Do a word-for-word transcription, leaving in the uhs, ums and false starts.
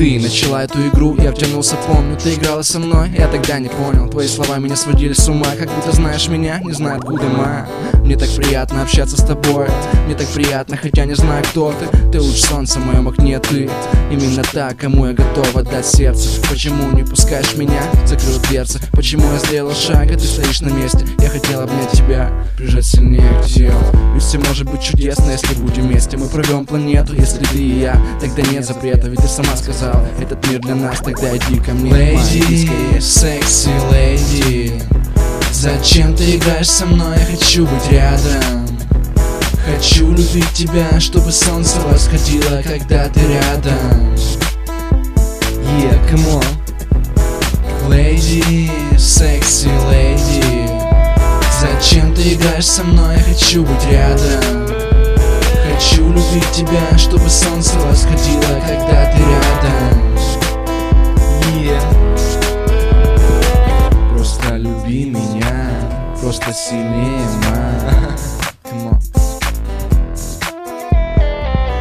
Ты начала эту игру, я втянулся, помню. Ты играла со мной, я тогда не понял. Твои слова меня сводили с ума, как будто знаешь меня, не знаю откуда ма. Мне так приятно общаться с тобой, мне так приятно, хотя не знаю кто ты. Ты луч солнца в моем окне, ты именно та, кому я готов отдать сердце. Почему не пускаешь меня, закрыл дверцы? Почему я сделал шаг, а ты стоишь на месте? Я хотел обнять тебя, прижать сильнее к телу. Ведь все может быть чудесно, если будем вместе. Мы пройдем планету, если ты и я. Тогда нет запрета, ведь ты сама сказала, этот мир для нас, тогда иди ко мне. Lady, секси леди, зачем ты играешь со мной? Я хочу быть рядом. Хочу любить тебя, чтобы солнце восходило, когда ты рядом. Yeah, come on. Lady, секси леди, зачем ты играешь со мной? Я хочу быть рядом. Хочу любить тебя, чтобы солнце восходило, когда ты рядом. Yeah. Просто люби меня, просто сильнее, ма. Come on.